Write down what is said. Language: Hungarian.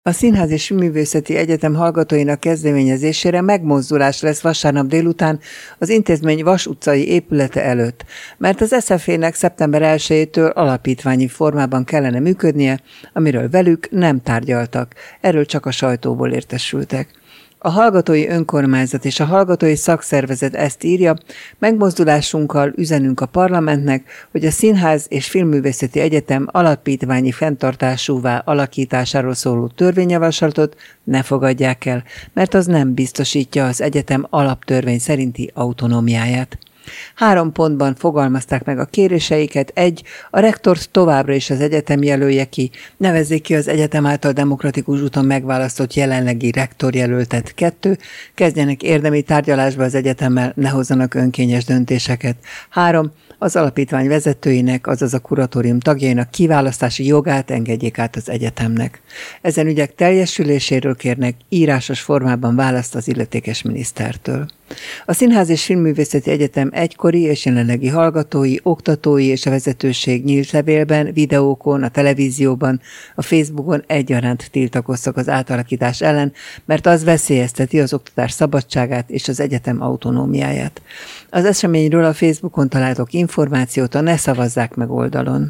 A Színház és Művészeti Egyetem hallgatóinak kezdeményezésére megmozdulás lesz vasárnap délután az intézmény Vas utcai épülete előtt, mert az SZF-nek szeptember 1-től alapítványi formában kellene működnie, amiről velük nem tárgyaltak, erről csak a sajtóból értesültek. A hallgatói önkormányzat és a hallgatói szakszervezet ezt írja, megmozdulásunkkal üzenünk a parlamentnek, hogy a Színház és Filmművészeti Egyetem alapítványi fenntartásúvá alakításáról szóló törvényjavaslatot ne fogadják el, mert az nem biztosítja az egyetem alaptörvény szerinti autonómiáját. 3 pontban fogalmazták meg a kéréseiket. 1. A rektort továbbra is az egyetem jelölje ki, nevezzék ki az egyetem által demokratikus úton megválasztott jelenlegi rektorjelöltet. 2. Kezdjenek érdemi tárgyalásba az egyetemmel, ne hozzanak önkényes döntéseket. 3. Az alapítvány vezetőinek, azaz a kuratórium tagjainak kiválasztási jogát engedjék át az egyetemnek. Ezen ügyek teljesüléséről kérnek írásos formában választ az illetékes minisztertől. A Színház és Filmművészeti Egyetem egykori és jelenlegi hallgatói, oktatói és a vezetőség nyílt levélben, videókon, a televízióban, a Facebookon egyaránt tiltakoztak az átalakítás ellen, mert az veszélyezteti az oktatás szabadságát és az egyetem autonómiáját. Az eseményről a Facebookon találtok információt a Ne szavazzák meg oldalon.